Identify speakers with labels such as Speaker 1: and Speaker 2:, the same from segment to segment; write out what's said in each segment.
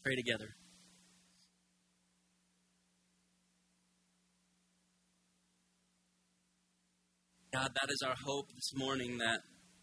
Speaker 1: Pray together. God, that is our hope this morning, that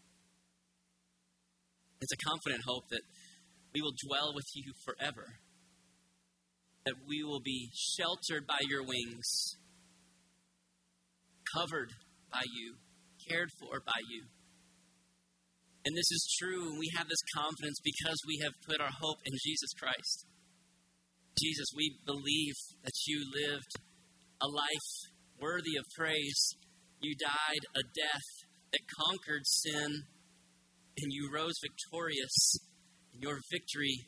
Speaker 1: it's a confident hope that we will dwell with you forever, that we will be sheltered by your wings, covered by you, cared for by you. And this is true, and we have this confidence because we have put our hope in Jesus Christ. Jesus, we believe that you lived a life worthy of praise. You died a death that conquered sin, and you rose victorious. Your victory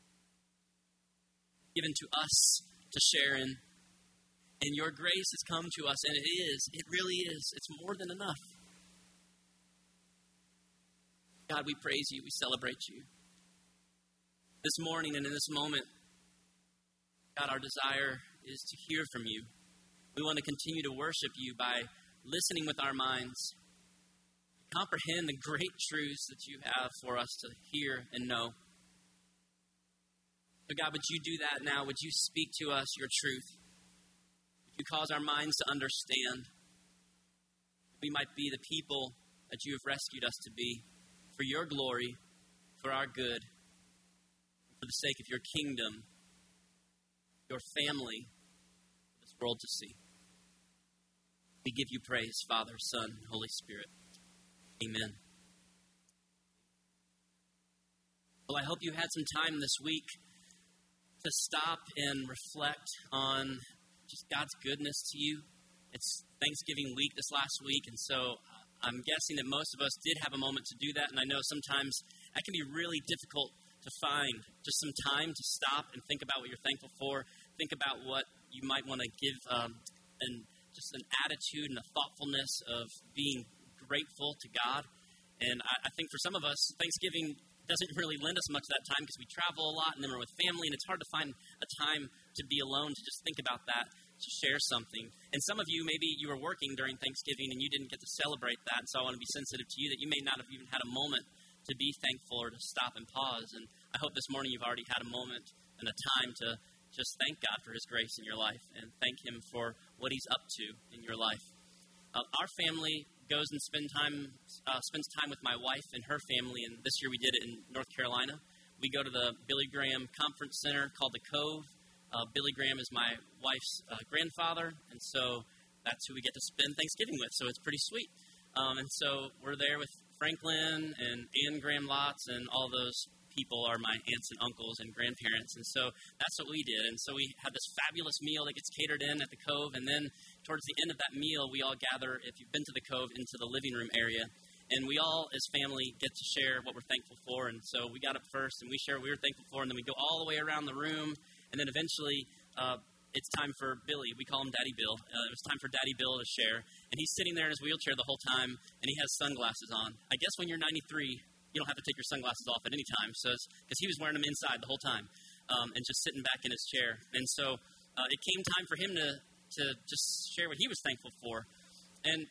Speaker 1: given to us to share in. And your grace has come to us, and it really is. It's more than enough. God, we praise you. We celebrate you. This morning and in this moment, God, our desire is to hear from you. We want to continue to worship you by listening with our minds, comprehend the great truths that you have for us to hear and know. So God, would you do that now? Would you speak to us your truth? Would you cause our minds to understand? We might be the people that you have rescued us to be, for your glory, for our good, for the sake of your kingdom, your family, for this world to see. We give you praise, Father, Son, and Holy Spirit. Amen. Well, I hope you had some time this week to stop and reflect on just God's goodness to you. It's Thanksgiving week this last week, and so I'm guessing that most of us did have a moment to do that, and I know sometimes that can be really difficult to find just some time to stop and think about what you're thankful for, think about what you might want to give, and just an attitude and a thoughtfulness of being grateful to God. And I think for some of us, Thanksgiving doesn't really lend us much of that time because we travel a lot and then we're with family, and it's hard to find a time to be alone to just think about that, to share something. And some of you, maybe you were working during Thanksgiving and you didn't get to celebrate that, and so I want to be sensitive to you that you may not have even had a moment to be thankful or to stop and pause. And I hope this morning you've already had a moment and a time to just thank God for his grace in your life and thank him for what he's up to in your life. Our family goes and spends time with my wife and her family, and this year we did it in North Carolina. We go to the Billy Graham Conference Center called The Cove. Billy Graham is my wife's grandfather, and so that's who we get to spend Thanksgiving with, so it's pretty sweet. And so we're there with Franklin and Ann Graham Lotz, and all those people are my aunts and uncles and grandparents, and so that's what we did. And so we had this fabulous meal that gets catered in at the Cove, and then towards the end of that meal, we all gather, if you've been to the Cove, into the living room area, and we all, as family, get to share what we're thankful for. And so we got up first, and we share what we were thankful for, and then we go all the way around the room, and then eventually it's time for Billy. We call him Daddy Bill. It was time for Daddy Bill to share, and he's sitting there in his wheelchair the whole time, and he has sunglasses on. I guess when you're 93, you don't have to take your sunglasses off at any time, so because he was wearing them inside the whole time, and just sitting back in his chair. And so it came time for him to just share what he was thankful for. And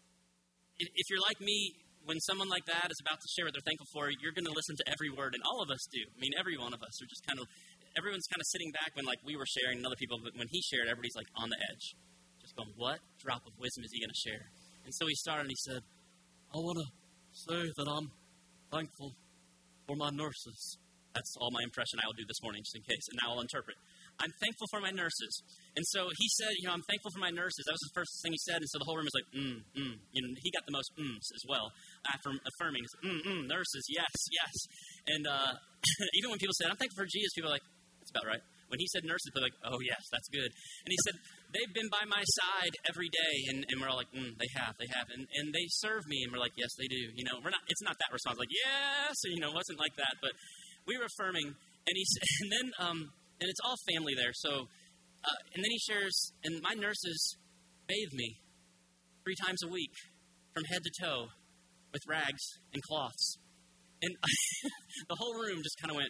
Speaker 1: if you're like me, when someone like that is about to share what they're thankful for, you're going to listen to every word, and all of us do. I mean, every one of us are just everyone's kind of sitting back when, like, we were sharing, and other people, but when he shared, everybody's, like, on the edge. Just going, what drop of wisdom is he going to share? And so he started, and he said, I want to say that I'm thankful for my nurses. That's all my impression I will do this morning, just in case, and now I'll interpret. I'm thankful for my nurses. And so he said, I'm thankful for my nurses. That was the first thing he said, and so the whole room was like, he got the most as well, after affirming. Nurses, yes. And even when people said, I'm thankful for Jesus, people are like, that's about right. When he said nurses, they're like, oh, yes, that's good. And he said, they've been by my side every day. And we're all like, they have. And they serve me. And we're like, yes, they do. It's not that response, like, yes. It wasn't like that. But we were affirming. And and it's all family there. So, and then he shares, and my nurses bathe me 3 times a week from head to toe with rags and cloths. And the whole room just kind of went.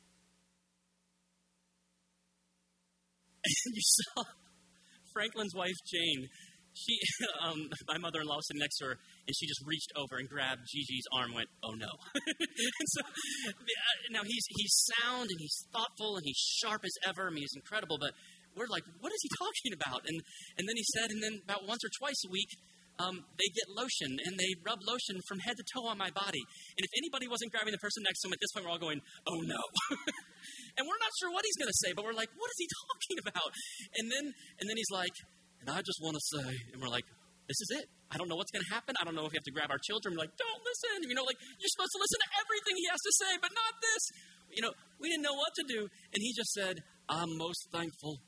Speaker 1: And you saw Franklin's wife, Jane. She, my mother-in-law was sitting next to her, and she just reached over and grabbed Gigi's arm and went, oh, no. And so Now, he's sound and he's thoughtful and he's sharp as ever. I mean, he's incredible, but we're like, what is he talking about? And then he said, and then about once or twice a week, they get lotion, and they rub lotion from head to toe on my body. And if anybody wasn't grabbing the person next to him at this point, we're all going, oh no. And we're not sure what he's going to say, but we're like, what is he talking about? And then he's like, and I just want to say, and we're like, this is it. I don't know what's going to happen. I don't know if we have to grab our children. We're like, don't listen. Like, you're supposed to listen to everything he has to say, but not this. We didn't know what to do. And he just said, I'm most thankful.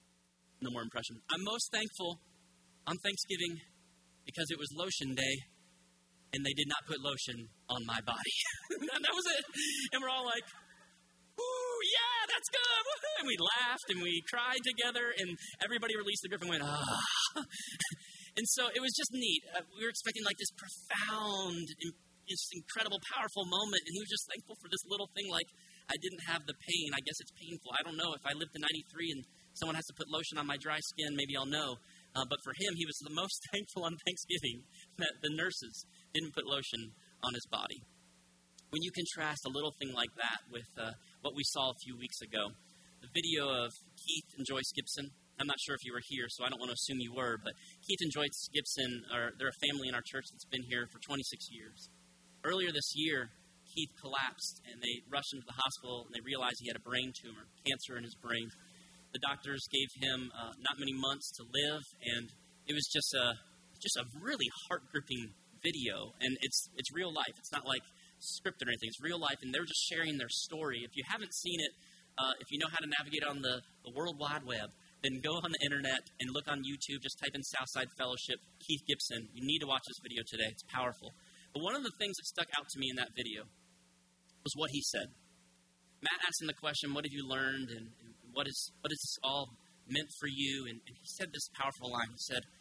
Speaker 1: No more impression. I'm most thankful on Thanksgiving because it was lotion day and they did not put lotion on my body. And that was it. And we're all like, woo, yeah, that's good. Woo-hoo. And we laughed and we cried together and everybody released the grip and went, ah. And so it was just neat. We were expecting like this profound, this incredible, powerful moment. And he was just thankful for this little thing like I didn't have the pain. I guess it's painful. I don't know. If I live to 93 and someone has to put lotion on my dry skin, maybe I'll know. But for him, he was the most thankful on Thanksgiving that the nurses didn't put lotion on his body. When you contrast a little thing like that with what we saw a few weeks ago, the video of Keith and Joyce Gibson. I'm not sure if you were here, so I don't want to assume you were, but Keith and Joyce Gibson, they're a family in our church that's been here for 26 years. Earlier this year, Keith collapsed, and they rushed him to the hospital, and they realized he had a brain tumor, cancer in his brain. The doctors gave him not many months to live, and it was just a really heart-gripping video, and it's real life. It's not like scripted or anything. It's real life, and they're just sharing their story. If you haven't seen it, if you know how to navigate on the World Wide Web, then go on the internet and look on YouTube. Just type in Southside Fellowship, Keith Gibson. You need to watch this video today. It's powerful. But one of the things that stuck out to me in that video was what he said. Matt asked him the question, what have you learned, and what is this all meant for you? And he said this powerful line. He said,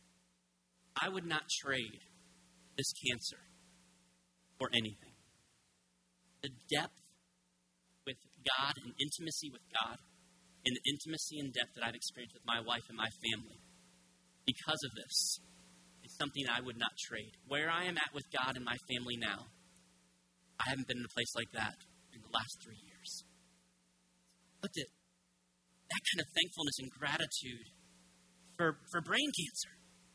Speaker 1: I would not trade this cancer for anything. The depth with God and intimacy with God, and the intimacy and depth that I've experienced with my wife and my family, because of this, is something I would not trade. Where I am at with God and my family now, I haven't been in a place like that in the last 3 years. Looked at that kind of thankfulness and gratitude for brain cancer.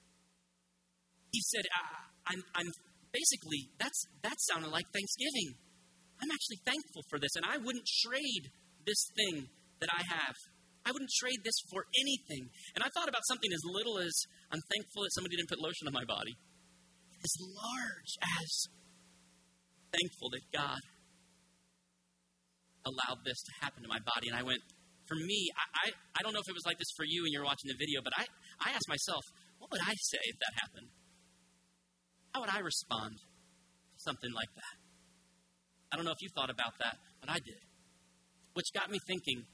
Speaker 1: He said, I'm basically, that sounded like Thanksgiving. I'm actually thankful for this, and I wouldn't trade this thing that I have. I wouldn't trade this for anything. And I thought about something as little as I'm thankful that somebody didn't put lotion on my body, as large as thankful that God allowed this to happen to my body. And I went, for me, I don't know if it was like this for you and you're watching the video, but I asked myself, what would I say if that happened? How would I respond to something like that? I don't know if you thought about that, but I did. Which got me thinking,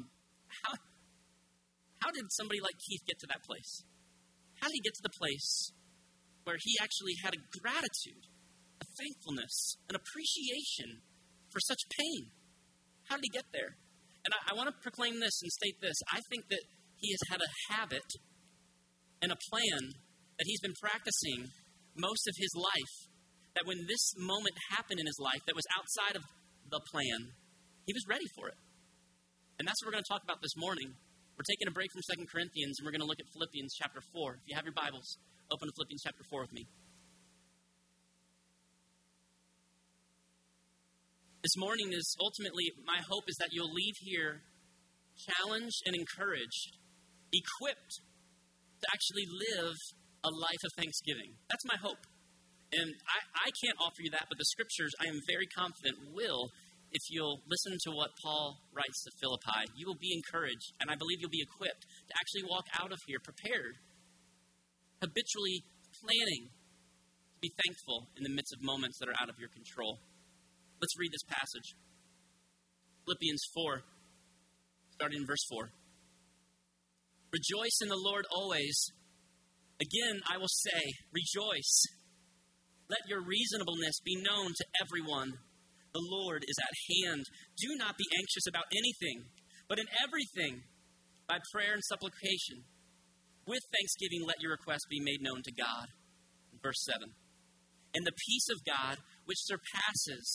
Speaker 1: how did somebody like Keith get to that place? How did he get to the place where he actually had a gratitude, a thankfulness, an appreciation for such pain? How did he get there? And I want to proclaim this and state this. I think that he has had a habit and a plan that he's been practicing most of his life, that when this moment happened in his life that was outside of the plan, he was ready for it. And that's what we're going to talk about this morning. We're taking a break from 2 Corinthians, and we're going to look at Philippians chapter 4. If you have your Bibles, open to Philippians chapter 4 with me. This morning is ultimately, my hope is that you'll leave here challenged and encouraged, equipped to actually live a life of thanksgiving. That's my hope. And I can't offer you that, but the scriptures, I am very confident, will. If you'll listen to what Paul writes to Philippi, you will be encouraged, and I believe you'll be equipped to actually walk out of here prepared, habitually planning to be thankful in the midst of moments that are out of your control. Let's read this passage. Philippians 4, starting in verse 4. Rejoice in the Lord always. Again, I will say, rejoice. Let your reasonableness be known to everyone. The Lord is at hand. Do not be anxious about anything, but in everything, by prayer and supplication, with thanksgiving, let your requests be made known to God. Verse 7. And the peace of God, which surpasses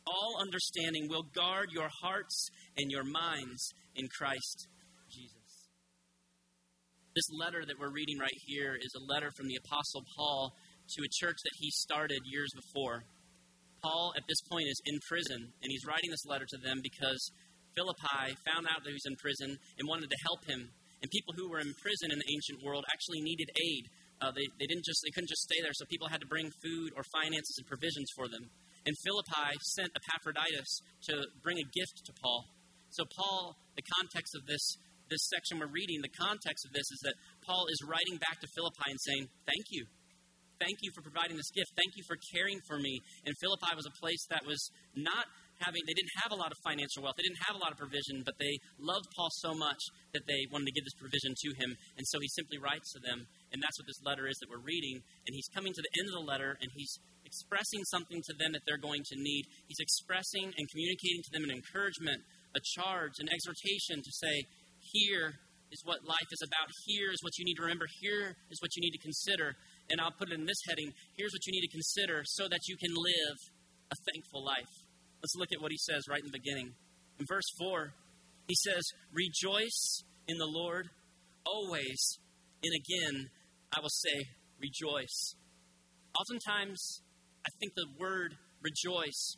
Speaker 1: all understanding will guard your hearts and your minds in Christ Jesus. This letter that we're reading right here is a letter from the Apostle Paul to a church that he started years before. Paul, at this point, is in prison, and he's writing this letter to them because Philippi found out that he was in prison and wanted to help him. And people who were in prison in the ancient world actually needed aid. They couldn't just stay there, so people had to bring food or finances and provisions for them. And Philippi sent Epaphroditus to bring a gift to Paul. So Paul, the context of this section we're reading, the context of this is that Paul is writing back to Philippi and saying, thank you. Thank you for providing this gift. Thank you for caring for me. And Philippi was a place that was they didn't have a lot of financial wealth. They didn't have a lot of provision, but they loved Paul so much that they wanted to give this provision to him. And so he simply writes to them, and that's what this letter is that we're reading. And he's coming to the end of the letter, and he's expressing something to them that they're going to need. He's expressing and communicating to them an encouragement, a charge, an exhortation to say, here is what life is about. Here is what you need to remember. Here is what you need to consider. And I'll put it in this heading. Here's what you need to consider so that you can live a thankful life. Let's look at what he says right in the beginning. In verse 4, he says, rejoice in the Lord always. And again, I will say, rejoice. Oftentimes, I think the word rejoice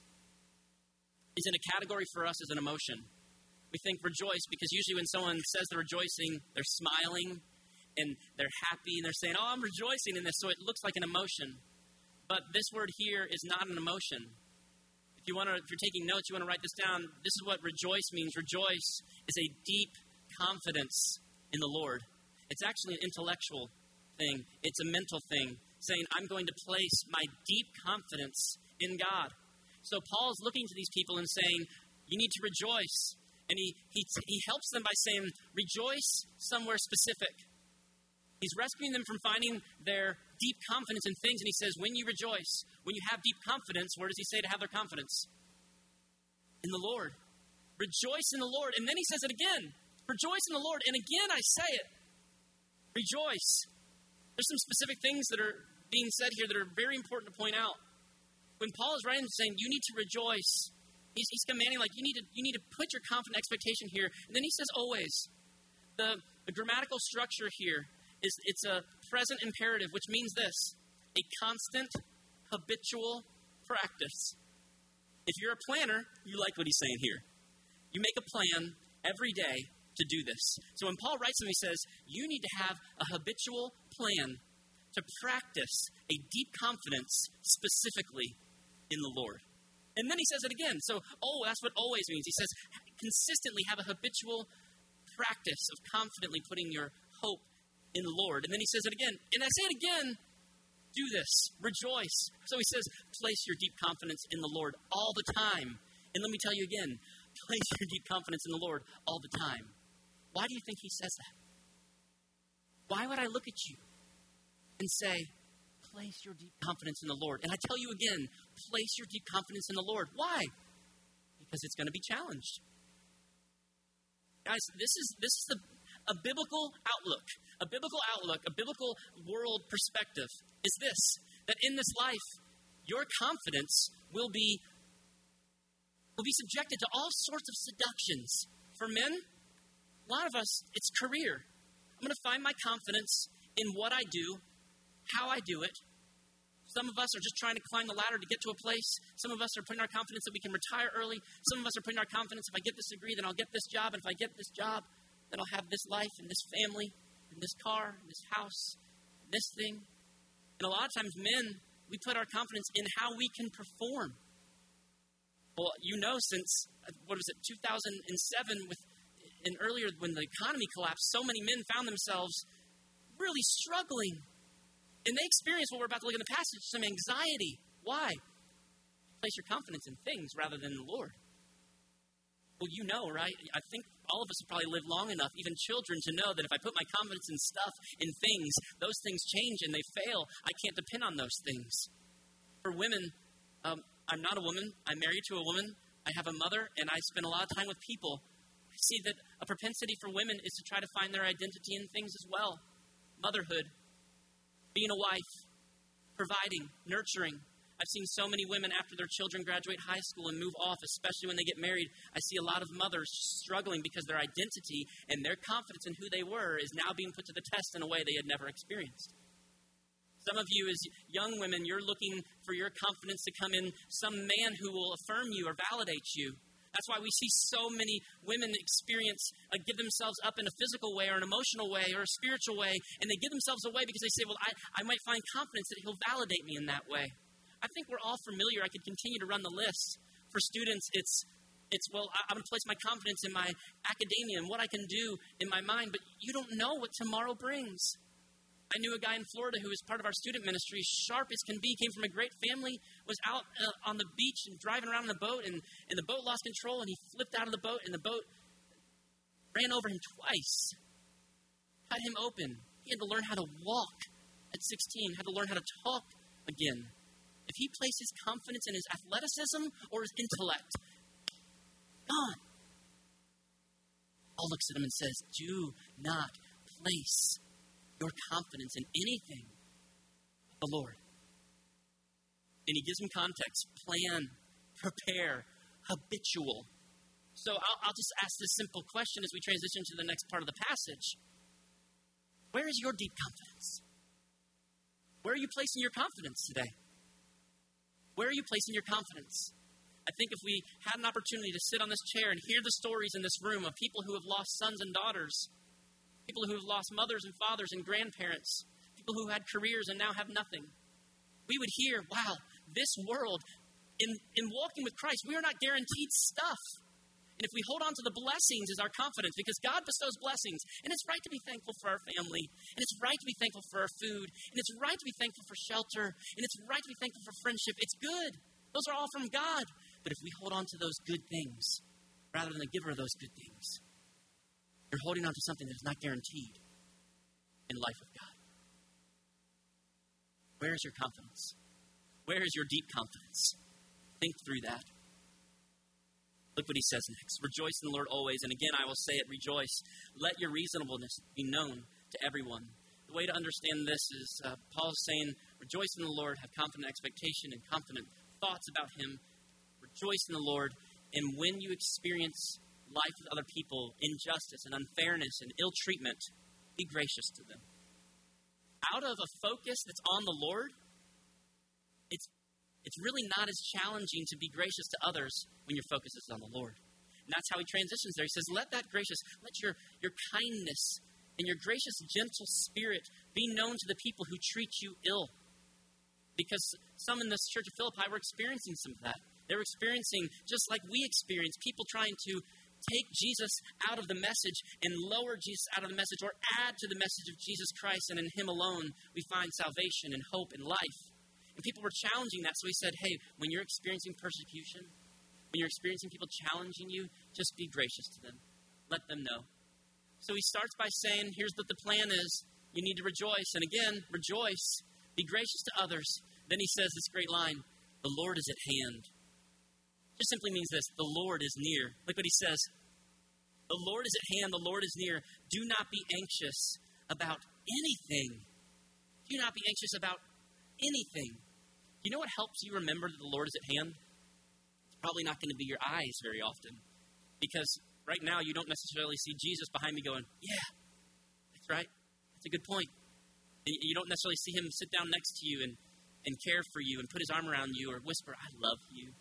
Speaker 1: is in a category for us as an emotion. We think rejoice because usually when someone says they're rejoicing, they're smiling and they're happy and they're saying, oh, I'm rejoicing in this. So it looks like an emotion. But this word here is not an emotion. If you're taking notes, you want to write this down. This is what rejoice means. Rejoice is a deep confidence in the Lord. It's actually an intellectual thing. It's a mental thing, saying, I'm going to place my deep confidence in God. So Paul's looking to these people and saying, you need to rejoice. And he helps them by saying, rejoice somewhere specific. He's rescuing them from finding their deep confidence in things. And he says, when you rejoice, when you have deep confidence, where does he say to have their confidence? In the Lord. Rejoice in the Lord. And then he says it again. Rejoice in the Lord. And again, I say it. Rejoice. There's some specific things that are being said here that are very important to point out. When Paul is writing, saying, you need to rejoice, he's commanding, like, you need to put your confident expectation here. And then he says, always. The grammatical structure here is it's a present imperative, which means this: a constant, habitual practice. If you're a planner, you like what he's saying here. You make a plan every day to do this. So when Paul writes them, he says, you need to have a habitual plan to practice a deep confidence specifically in the Lord. And then he says it again. So, that's what always means. He says, consistently have a habitual practice of confidently putting your hope in the Lord. And then he says it again. And I say it again, do this, rejoice. So he says, place your deep confidence in the Lord all the time. And let me tell you again, place your deep confidence in the Lord all the time. Why do you think he says that? Why would I look at you and say, place your deep confidence in the Lord? And I tell you again, place your deep confidence in the Lord. Why? Because it's going to be challenged. Guys, this is a biblical outlook. A biblical outlook, a biblical world perspective is this: that in this life, your confidence will be subjected to all sorts of seductions. For men, a lot of us, it's career. I'm going to find my confidence in what I do, how I do it. Some of us are just trying to climb the ladder to get to a place. Some of us are putting our confidence that we can retire early. Some of us are putting our confidence, if I get this degree, then I'll get this job. And if I get this job, then I'll have this life and this family and this car and this house and this thing. And a lot of times men, we put our confidence in how we can perform. Well, since, 2007 and earlier when the economy collapsed, so many men found themselves really struggling. And they experienced what we're about to look in the passage, some anxiety. Why? Place your confidence in things rather than the Lord. Well, right? I think all of us have probably lived long enough, even children, to know that if I put my confidence in stuff, in things, those things change and they fail. I can't depend on those things. For women, I'm not a woman. I'm married to a woman. I have a mother, and I spend a lot of time with people. I see that a propensity for women is to try to find their identity in things as well. Motherhood, being a wife, providing, nurturing. I've seen so many women after their children graduate high school and move off, especially when they get married. I see a lot of mothers struggling because their identity and their confidence in who they were is now being put to the test in a way they had never experienced. Some of you as young women, you're looking for your confidence to come in some man who will affirm you or validate you. That's why we see so many women give themselves up in a physical way or an emotional way or a spiritual way, and they give themselves away because they say, well, I might find confidence that he'll validate me in that way. I think we're all familiar. I could continue to run the list. For students, it's I'm going to place my confidence in my academia and what I can do in my mind, but you don't know what tomorrow brings. I knew a guy in Florida who was part of our student ministry, sharp as can be, came from a great family, was out on the beach and driving around in the boat, and the boat lost control, and he flipped out of the boat, and the boat ran over him twice, cut him open. He had to learn how to walk at 16, had to learn how to talk again. If he placed his confidence in his athleticism or his intellect, gone. Paul looks at him and says, do not place your confidence in anything but the Lord. And he gives him context, plan, prepare, habitual. So I'll just ask this simple question as we transition to the next part of the passage. Where is your deep confidence? Where are you placing your confidence today? Where are you placing your confidence? I think if we had an opportunity to sit on this chair and hear the stories in this room of people who have lost sons and daughters, people who have lost mothers and fathers and grandparents, people who had careers and now have nothing, we would hear, wow, this world, in walking with Christ, we are not guaranteed stuff. And if we hold on to the blessings as our confidence, because God bestows blessings, and it's right to be thankful for our family, and it's right to be thankful for our food, and it's right to be thankful for shelter, and it's right to be thankful for friendship. It's good. Those are all from God. But if we hold on to those good things, rather than the giver of those good things, you're holding on to something that is not guaranteed in life with God. Where is your confidence? Where is your deep confidence? Think through that. Look what he says next. Rejoice in the Lord always. And again, I will say it, rejoice. Let your reasonableness be known to everyone. The way to understand this is Paul is saying, rejoice in the Lord, have confident expectation and confident thoughts about him. Rejoice in the Lord. And when you experience life with other people, injustice and unfairness and ill treatment, be gracious to them. Out of a focus that's on the Lord, it's really not as challenging to be gracious to others when your focus is on the Lord. And that's how he transitions there. He says, let your kindness and your gracious, gentle spirit be known to the people who treat you ill. Because some in this church of Philippi were experiencing some of that. They were experiencing, just like we experience, people trying to take Jesus out of the message and lower Jesus out of the message, or add to the message of Jesus Christ, and in him alone we find salvation and hope and life. And people were challenging that, so he said, hey, when you're experiencing persecution, when you're experiencing people challenging you, just be gracious to them. Let them know. So he starts by saying, here's what the plan is. You need to rejoice. And again, rejoice. Be gracious to others. Then he says this great line, the Lord is at hand. Just simply means this, the Lord is near. Look what he says. The Lord is at hand, the Lord is near. Do not be anxious about anything. Do not be anxious about anything. You know what helps you remember that the Lord is at hand? It's probably not going to be your eyes very often. Because right now you don't necessarily see Jesus behind me going, yeah, that's right. That's a good point. And you don't necessarily see him sit down next to you and care for you and put his arm around you or whisper, I love you.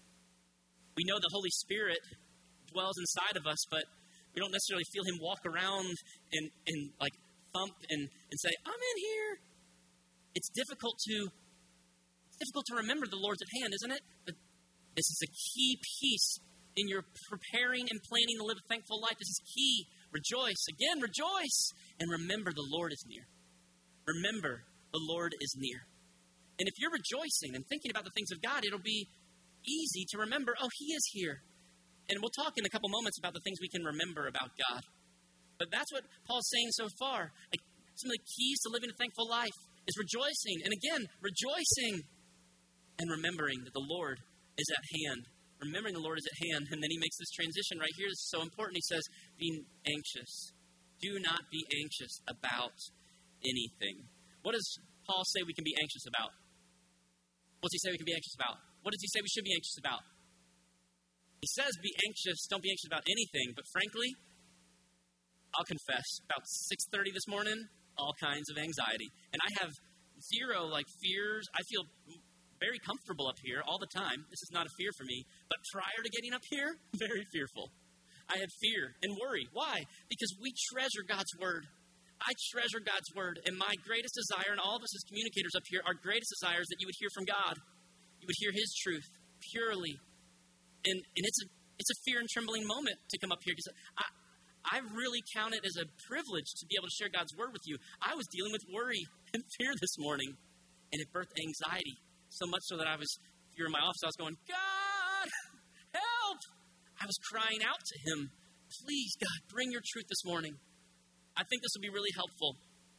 Speaker 1: We know the Holy Spirit dwells inside of us, but we don't necessarily feel him walk around and like thump and say, I'm in here. It's difficult to remember the Lord's at hand, isn't it? But this is a key piece in your preparing and planning to live a thankful life. This is key. Rejoice. Again, rejoice. And remember the Lord is near. Remember the Lord is near. And if you're rejoicing and thinking about the things of God, it'll be easy to remember, oh, he is here. And we'll talk in a couple moments about the things we can remember about God. But that's what Paul's saying so far. Like, some of the keys to living a thankful life is rejoicing. And again, rejoicing and remembering that the Lord is at hand. Remembering the Lord is at hand. And then he makes this transition right here. This is so important. He says, being anxious. Do not be anxious about anything. What does Paul say we can be anxious about? What's he say we can be anxious about? What does he say we should be anxious about? He says don't be anxious about anything, but frankly, I'll confess, about 6:30 this morning, all kinds of anxiety. And I have zero fears. I feel very comfortable up here all the time. This is not a fear for me. But prior to getting up here, very fearful. I had fear and worry. Why? Because we treasure God's word. I treasure God's word. And my greatest desire, and all of us as communicators up here, our greatest desire is that you would hear from God. You would hear his truth purely. And it's a fear and trembling moment to come up here, because I really count it as a privilege to be able to share God's word with you. I was dealing with worry and fear this morning, and it birthed anxiety. So much so that if you were in my office, I was going, God, help! I was crying out to him, please, God, bring your truth this morning. I think this will be really helpful.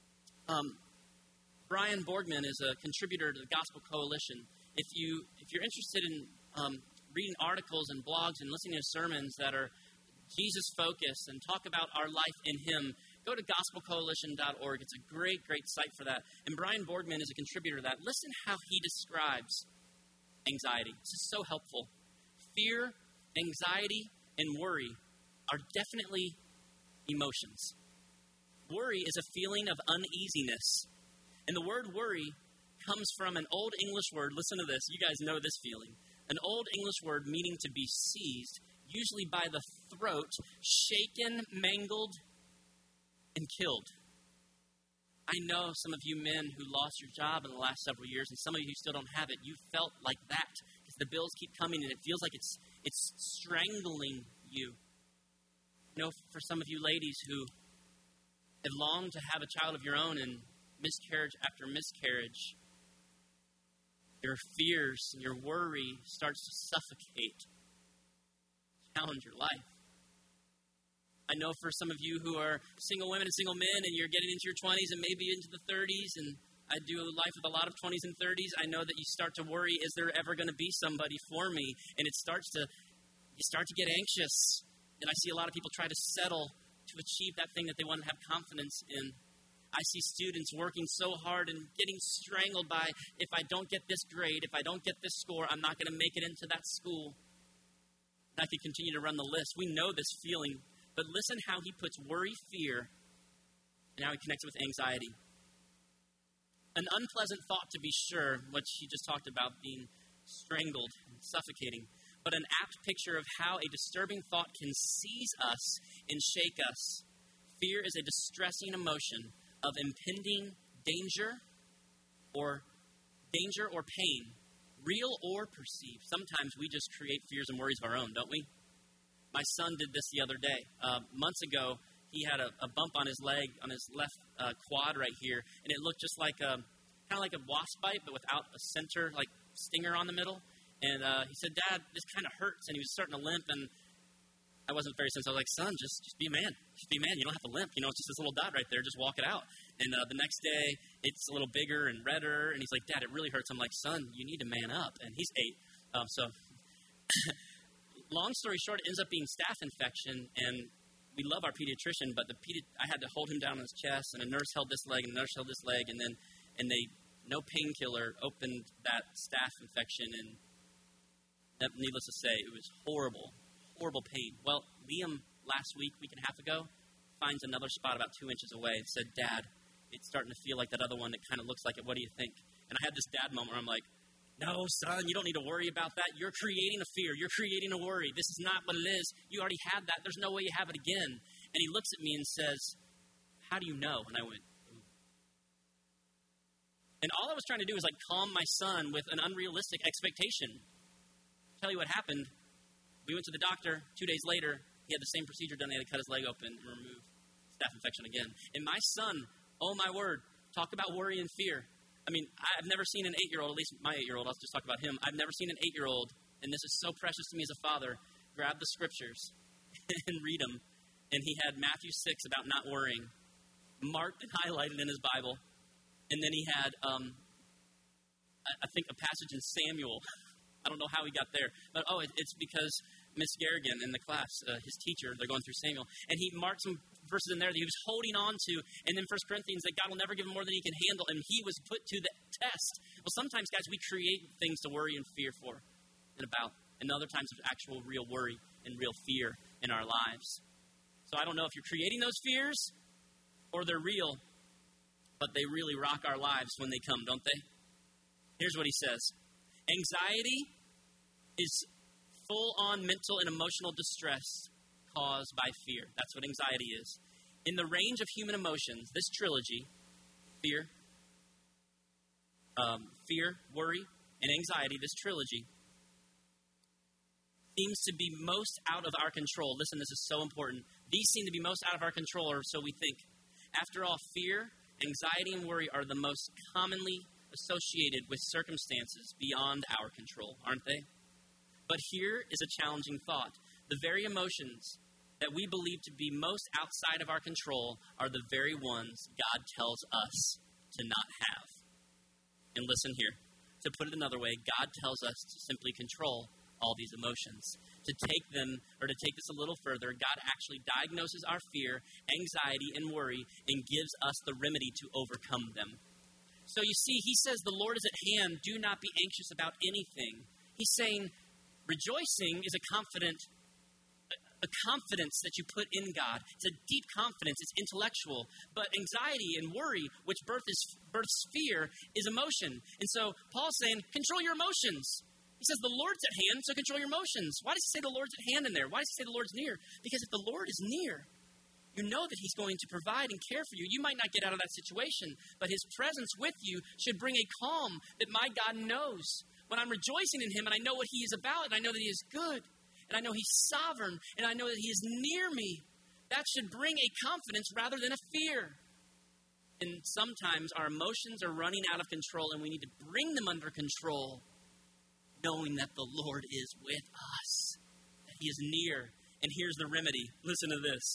Speaker 1: Brian Borgman is a contributor to the Gospel Coalition. If you're interested in reading articles and blogs and listening to sermons that are Jesus-focused and talk about our life in him, go to gospelcoalition.org. It's a great, great site for that. And Brian Borgman is a contributor to that. Listen how he describes anxiety. This is so helpful. Fear, anxiety, and worry are definitely emotions. Worry is a feeling of uneasiness. And the word worry comes from an Old English word. Listen to this. You guys know this feeling. An Old English word meaning to be seized, usually by the throat, shaken, mangled, and killed. I know some of you men who lost your job in the last several years, and some of you who still don't have it, you felt like that because the bills keep coming and it feels like it's strangling you. You know, for some of you ladies who have longed to have a child of your own and miscarriage after miscarriage, your fears and your worry starts to suffocate, challenge your life. I know for some of you who are single women and single men and you're getting into your 20s and maybe into the 30s, and I do life with a lot of 20s and 30s, I know that you start to worry, is there ever going to be somebody for me? And you start to get anxious. And I see a lot of people try to settle to achieve that thing that they want to have confidence in. I see students working so hard and getting strangled by, if I don't get this grade, if I don't get this score, I'm not going to make it into that school. And I could continue to run the list. We know this feeling. But listen how he puts worry, fear, and how he connects it with anxiety. An unpleasant thought, to be sure, which he just talked about being strangled and suffocating, but an apt picture of how a disturbing thought can seize us and shake us. Fear is a distressing emotion of impending danger or pain, real or perceived. Sometimes we just create fears and worries of our own, don't we? My son did this the other day. Months ago, he had a bump on his leg, on his left quad right here, and it looked just like kind of like a wasp bite, but without a center, like stinger on the middle. And he said, Dad, this kind of hurts, and he was starting to limp, and I wasn't very sensitive. I was like, son, just be a man. Just be a man. You don't have to limp. You know, it's just this little dot right there. Just walk it out. And the next day, it's a little bigger and redder, and he's like, Dad, it really hurts. I'm like, son, you need to man up. And he's 8, so... Long story short, it ends up being staph infection, and we love our pediatrician, but I had to hold him down on his chest, and a nurse held this leg, and a nurse held this leg, and they, no painkiller, opened that staph infection, and needless to say, it was horrible, horrible pain. Well, Liam, last week and a half ago, finds another spot about 2 inches away and said, Dad, it's starting to feel like that other one that kind of looks like it. What do you think? And I had this dad moment where I'm like, no, son, you don't need to worry about that. You're creating a fear. You're creating a worry. This is not what it is. You already had that. There's no way you have it again. And he looks at me and says, how do you know? And I went, ooh. And all I was trying to do was calm my son with an unrealistic expectation. Tell you what happened. We went to the doctor. 2 days later, he had the same procedure done. They had to cut his leg open and remove staph infection again. And my son, oh my word, talk about worry and fear. I mean, I've never seen an 8-year-old, at least my 8-year-old, I'll just talk about him. I've never seen an 8-year-old, and this is so precious to me as a father, grab the scriptures and read them. And he had Matthew 6 about not worrying, marked and highlighted in his Bible. And then he had, I think, a passage in Samuel. I don't know how he got there. But, it's because Miss Garrigan in the class, his teacher, they're going through Samuel. And he marked some verses in there that he was holding on to. And then 1 Corinthians, that God will never give him more than he can handle. And he was put to the test. Well, sometimes, guys, we create things to worry and fear for and about. And other times there's actual real worry and real fear in our lives. So I don't know if you're creating those fears or they're real, but they really rock our lives when they come, don't they? Here's what he says. Anxiety is full-on mental and emotional distress caused by fear. That's what anxiety is. In the range of human emotions, this trilogy, fear, worry, and anxiety, this trilogy, seems to be most out of our control. Listen, this is so important. These seem to be most out of our control, or so we think. After all, fear, anxiety, and worry are the most commonly associated with circumstances beyond our control, aren't they? But here is a challenging thought. The very emotions that we believe to be most outside of our control are the very ones God tells us to not have. And listen here. To put it another way, God tells us to simply control all these emotions. To take this a little further, God actually diagnoses our fear, anxiety, and worry and gives us the remedy to overcome them. So you see, he says, the Lord is at hand. Do not be anxious about anything. He's saying, rejoicing is a confidence that you put in God. It's a deep confidence. It's intellectual. But anxiety and worry, which births fear, is emotion. And so Paul's saying, control your emotions. He says the Lord's at hand, so control your emotions. Why does he say the Lord's at hand in there? Why does he say the Lord's near? Because if the Lord is near, you know that he's going to provide and care for you. You might not get out of that situation, but his presence with you should bring a calm that my God knows. When I'm rejoicing in him and I know what he is about and I know that he is good and I know he's sovereign and I know that he is near me, that should bring a confidence rather than a fear. And sometimes our emotions are running out of control and we need to bring them under control, knowing that the Lord is with us, that he is near. And here's the remedy. Listen to this.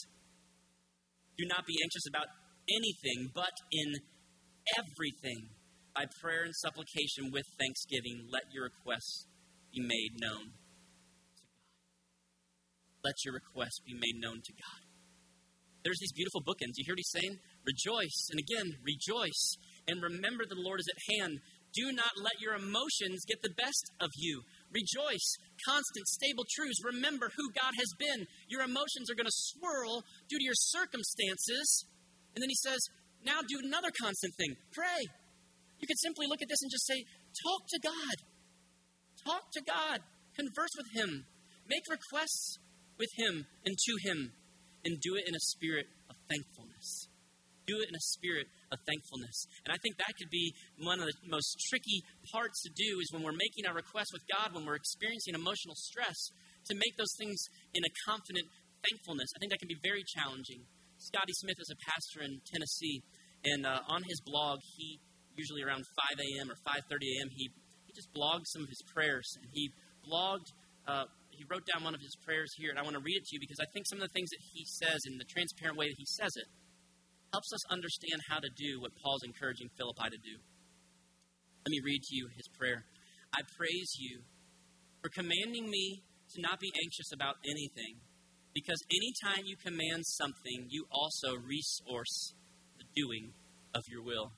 Speaker 1: Do not be anxious about anything, but in everything, by prayer and supplication with thanksgiving, let your requests be made known to God. Let your requests be made known to God. There's these beautiful bookends. You hear what he's saying? Rejoice. And again, rejoice. And remember the Lord is at hand. Do not let your emotions get the best of you. Rejoice. Constant, stable truths. Remember who God has been. Your emotions are going to swirl due to your circumstances. And then he says, now do another constant thing. Pray. You can simply look at this and just say, talk to God. Talk to God. Converse with him. Make requests with him and to him. And do it in a spirit of thankfulness. Do it in a spirit of thankfulness. And I think that could be one of the most tricky parts to do is when we're making our requests with God, when we're experiencing emotional stress, to make those things in a confident thankfulness. I think that can be very challenging. Scotty Smith is a pastor in Tennessee, and on his blog, he usually around 5 a.m. or 5:30 a.m., he just blogs some of his prayers. And he wrote down one of his prayers here, and I want to read it to you because I think some of the things that he says in the transparent way that he says it helps us understand how to do what Paul's encouraging Philippi to do. Let me read to you his prayer. I praise you for commanding me to not be anxious about anything, because anytime you command something, you also resource the doing of your will.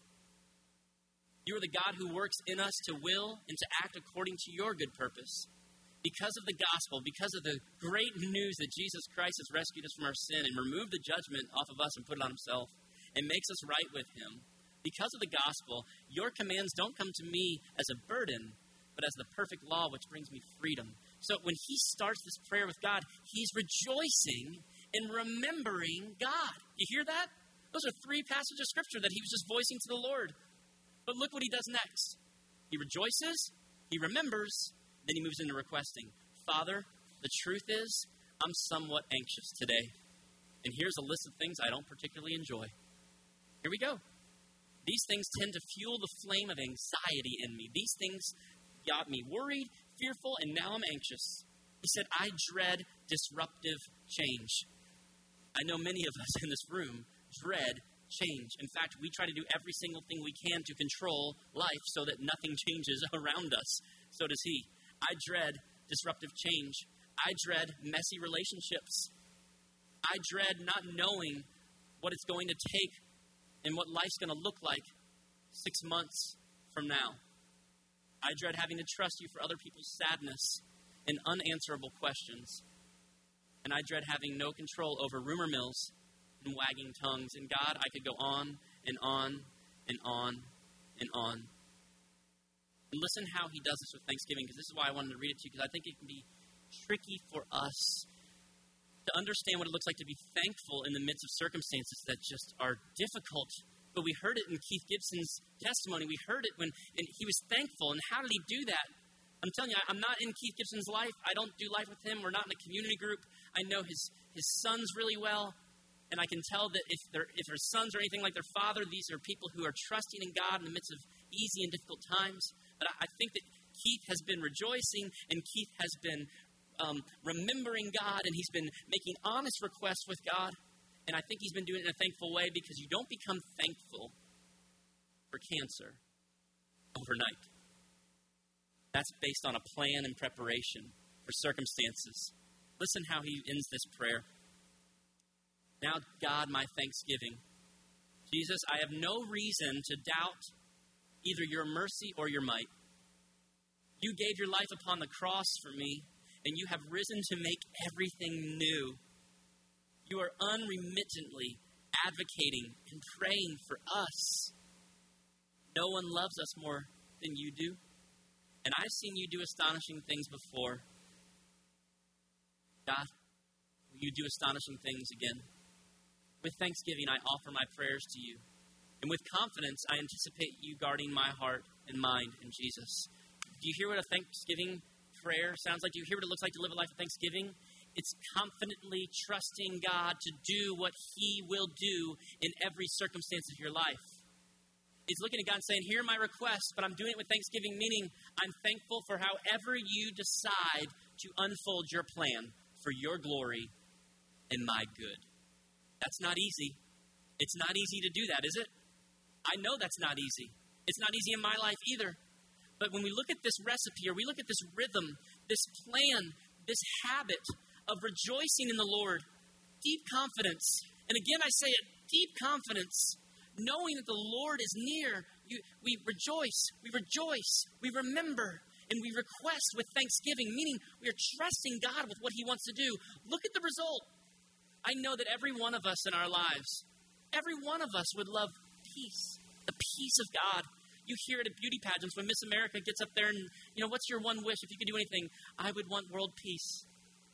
Speaker 1: You are the God who works in us to will and to act according to your good purpose. Because of the gospel, because of the great news that Jesus Christ has rescued us from our sin and removed the judgment off of us and put it on himself and makes us right with him, because of the gospel, your commands don't come to me as a burden, but as the perfect law which brings me freedom. So when he starts this prayer with God, he's rejoicing and remembering God. You hear that? Those are 3 passages of scripture that he was just voicing to the Lord. But look what he does next. He rejoices, he remembers, then he moves into requesting. Father, the truth is, I'm somewhat anxious today. And here's a list of things I don't particularly enjoy. Here we go. These things tend to fuel the flame of anxiety in me. These things got me worried, fearful, and now I'm anxious. He said, I dread disruptive change. I know many of us in this room dread change. In fact, we try to do every single thing we can to control life so that nothing changes around us. So does he. I dread disruptive change. I dread messy relationships. I dread not knowing what it's going to take and what life's going to look like 6 months from now. I dread having to trust you for other people's sadness and unanswerable questions. And I dread having no control over rumor mills and wagging tongues. And God, I could go on and on and on and on. And listen how he does this with Thanksgiving, because this is why I wanted to read it to you, because I think it can be tricky for us to understand what it looks like to be thankful in the midst of circumstances that just are difficult. But we heard it in Keith Gibson's testimony. We heard it when he was thankful. And how did he do that? I'm telling you, I'm not in Keith Gibson's life. I don't do life with him. We're not in a community group. I know his sons really well. And I can tell that if their sons are anything like their father, these are people who are trusting in God in the midst of easy and difficult times. But I think that Keith has been rejoicing, and Keith has been remembering God, and he's been making honest requests with God. And I think he's been doing it in a thankful way, because you don't become thankful for cancer overnight. That's based on a plan and preparation for circumstances. Listen how he ends this prayer. Now, God, my thanksgiving. Jesus, I have no reason to doubt either your mercy or your might. You gave your life upon the cross for me, and you have risen to make everything new. You are unremittently advocating and praying for us. No one loves us more than you do. And I've seen you do astonishing things before. God, will you do astonishing things again? With thanksgiving, I offer my prayers to you. And with confidence, I anticipate you guarding my heart and mind in Jesus. Do you hear what a thanksgiving prayer sounds like? Do you hear what it looks like to live a life of thanksgiving? It's confidently trusting God to do what he will do in every circumstance of your life. It's looking at God and saying, here are my requests, but I'm doing it with thanksgiving, meaning I'm thankful for however you decide to unfold your plan for your glory and my good. That's not easy. It's not easy to do that, is it? I know that's not easy. It's not easy in my life either. But when we look at this recipe, or we look at this rhythm, this plan, this habit of rejoicing in the Lord, deep confidence, and again I say it, deep confidence, knowing that the Lord is near, we rejoice, we remember, and we request with thanksgiving, meaning we are trusting God with what he wants to do. Look at the result. I know that every one of us in our lives, every one of us would love peace, the peace of God. You hear it at beauty pageants when Miss America gets up there and, what's your one wish if you could do anything? I would want world peace.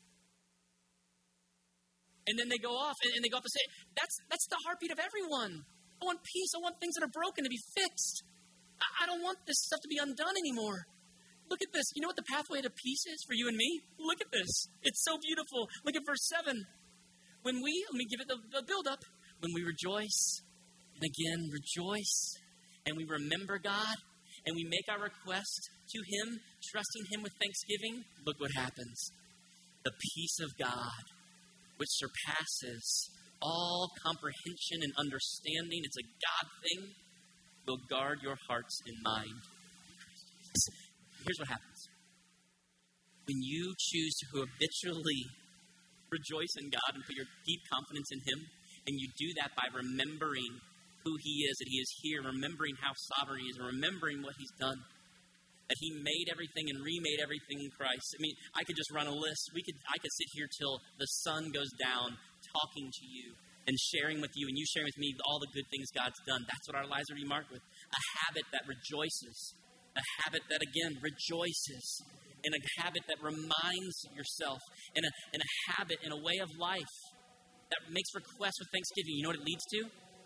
Speaker 1: And then they go off and they go off and say, that's the heartbeat of everyone. I want peace. I want things that are broken to be fixed. I don't want this stuff to be undone anymore. Look at this. You know what the pathway to peace is for you and me? Look at this. It's so beautiful. Look at verse 7. Let me give it the build-up. When we rejoice, and again rejoice, and we remember God, and we make our request to him, trusting him with thanksgiving, look what happens. The peace of God, which surpasses all comprehension and understanding, it's a God thing, will guard your hearts and mind. Here's what happens. When you choose to habitually rejoice in God and put your deep confidence in him, and you do that by remembering who he is, that he is here, remembering how sovereign he is, and remembering what he's done, that he made everything and remade everything in Christ. I mean, I could just run a list. I could sit here till the sun goes down talking to you and sharing with you and you sharing with me all the good things God's done. That's what our lives are to be marked with. A habit that rejoices. A habit that, again, rejoices. And a habit that reminds yourself. And a habit and a way of life that makes requests with thanksgiving. You know what it leads to?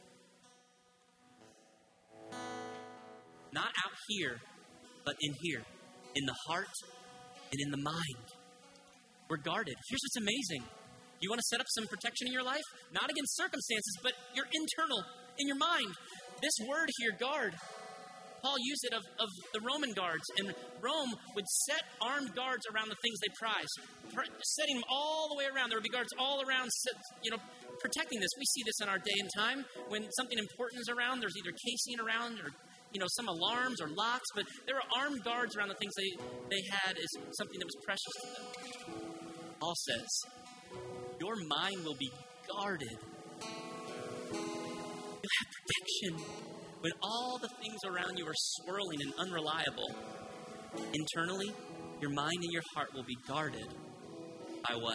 Speaker 1: Not out here, but in here. In the heart and in the mind. We're guarded. Here's what's amazing. You want to set up some protection in your life? Not against circumstances, but your internal, in your mind. This word here, guard, Paul used it of the Roman guards. And Rome would set armed guards around the things they prized, setting them all the way around. There would be guards all around, protecting this. We see this in our day and time. When something important is around, there's either casing around or, some alarms or locks. But there were armed guards around the things they had as something that was precious to them. Paul says, your mind will be guarded You'll have protection. When all the things around you are swirling and unreliable, internally, your mind and your heart will be guarded by what?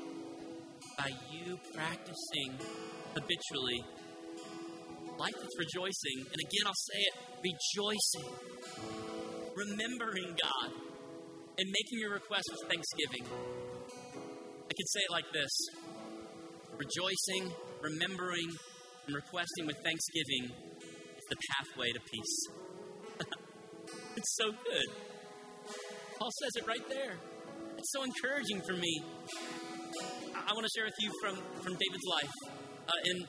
Speaker 1: By you practicing habitually life that's rejoicing. And again, I'll say it, rejoicing. Remembering God and making your request with thanksgiving. I could say it like this. Rejoicing, remembering, and requesting with thanksgiving is the pathway to peace. It's so good. Paul says it right there. It's so encouraging for me. I want to share with you from David's life. In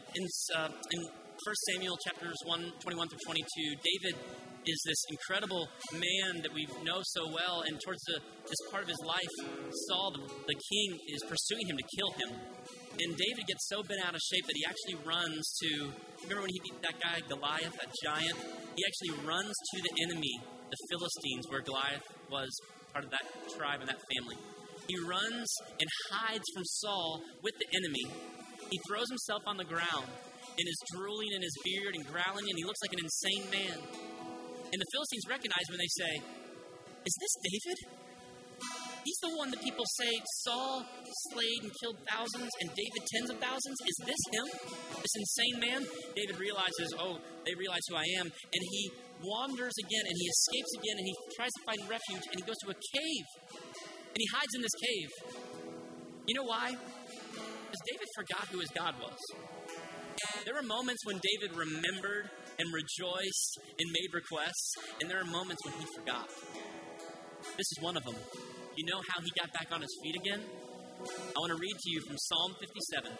Speaker 1: 1 Samuel chapters 21 through 22, David is this incredible man that we know so well, and towards this part of his life, Saul, the king, is pursuing him to kill him. And David gets so bent out of shape that he actually runs to, remember when he beat that guy Goliath, that giant? He actually runs to the enemy, the Philistines, where Goliath was part of that tribe and that family. He runs and hides from Saul with the enemy. He throws himself on the ground and is drooling in his beard and growling, and he looks like an insane man. And the Philistines recognize when they say, "Is this David? He's the one that people say Saul slayed and killed thousands and David tens of thousands. Is this him? This insane man?" David realizes, they realize who I am. And he wanders again and he escapes again and he tries to find refuge and he goes to a cave. And he hides in this cave. You know why? Because David forgot who his God was. There were moments when David remembered and rejoiced and made requests. And there are moments when he forgot. This is one of them. You know how he got back on his feet again? I want to read to you from Psalm 57.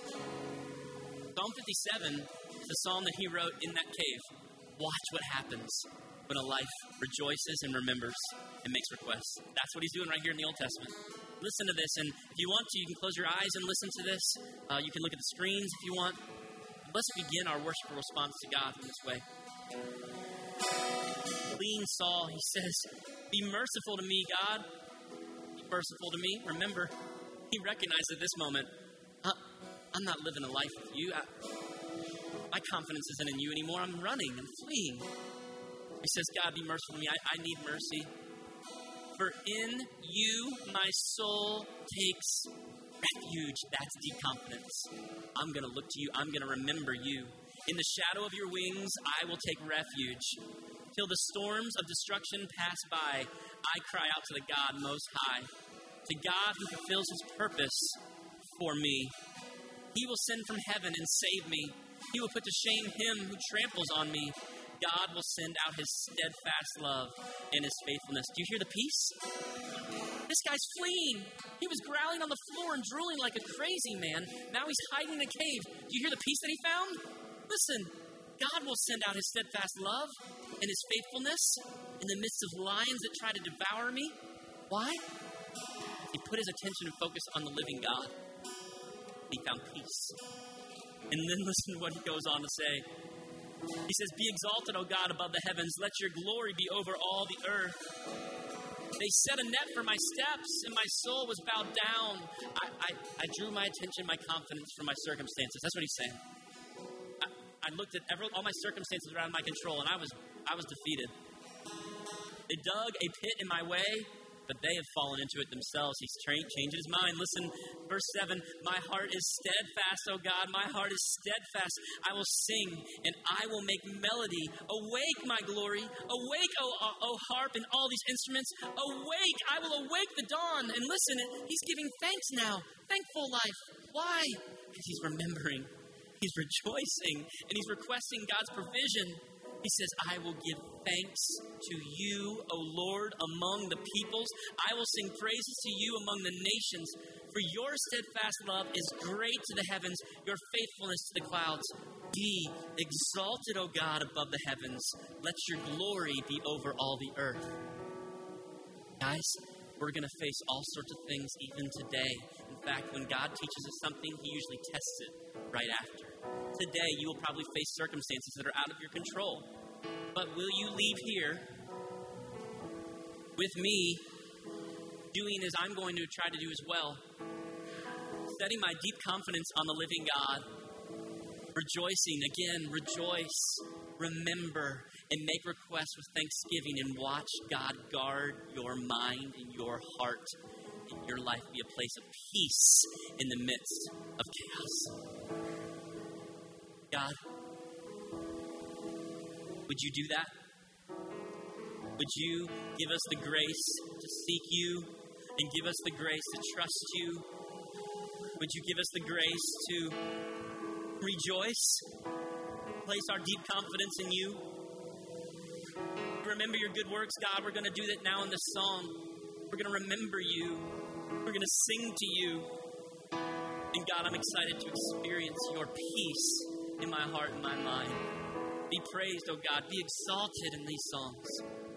Speaker 1: Psalm 57 is the psalm that he wrote in that cave. Watch what happens when a life rejoices and remembers and makes requests. That's what he's doing right here in the Old Testament. Listen to this, and if you want to, you can close your eyes and listen to this. You can look at the screens if you want. Let's begin our worshipful response to God in this way. Fleeing Saul, he says, "Be merciful to me, God. Be merciful to me." Remember, he recognized at this moment, I'm not living a life with you. My confidence isn't in you anymore. I'm running and fleeing. He says, "God, be merciful to me. I need mercy. For in you my soul takes refuge." That's deep confidence. I'm going to look to you. I'm going to remember you. In the shadow of your wings, I will take refuge. Till the storms of destruction pass by, I cry out to the God Most High, to God who fulfills his purpose for me. He will send from heaven and save me. He will put to shame him who tramples on me. God will send out his steadfast love and his faithfulness. Do you hear the peace? This guy's fleeing. He was growling on the floor and drooling like a crazy man. Now he's hiding in a cave. Do you hear the peace that he found? Listen, God will send out his steadfast love and his faithfulness in the midst of lions that try to devour me. Why? He put his attention and focus on the living God. He found peace. And then listen to what he goes on to say. He says, "Be exalted, O God, above the heavens. Let your glory be over all the earth. They set a net for my steps, and my soul was bowed down." I drew my attention, my confidence from my circumstances. That's what he's saying. I looked at all my circumstances around my control, and I was defeated. They dug a pit in my way, but they have fallen into it themselves. He's changed his mind. Listen, verse 7, "My heart is steadfast, O God. My heart is steadfast. I will sing, and I will make melody. Awake, my glory. Awake, O harp, and all these instruments. Awake, I will awake the dawn." And listen, he's giving thanks now. Thankful life. Why? Because he's remembering. He's rejoicing, and he's requesting God's provision. He says, "I will give thanks to you, O Lord, among the peoples. I will sing praises to you among the nations. For your steadfast love is great to the heavens, your faithfulness to the clouds. Be exalted, O God, above the heavens. Let your glory be over all the earth." Guys, we're going to face all sorts of things even today. In fact, when God teaches us something, he usually tests it right after. Today, you will probably face circumstances that are out of your control. But will you leave here with me doing as I'm going to try to do as well? Setting my deep confidence on the living God, Rejoicing, again, rejoice, remember, and make requests with thanksgiving, and watch God guard your mind and your heart, and your life be a place of peace in the midst of chaos. God, would you do that? Would you give us the grace to seek you and give us the grace to trust you? Would you give us the grace to rejoice, place our deep confidence in you? Remember your good works, God. We're going to do that now in this song. We're going to remember you. We're going to sing to you. And God, I'm excited to experience your peace in my heart and my mind. Be praised, oh God. Be exalted in these songs.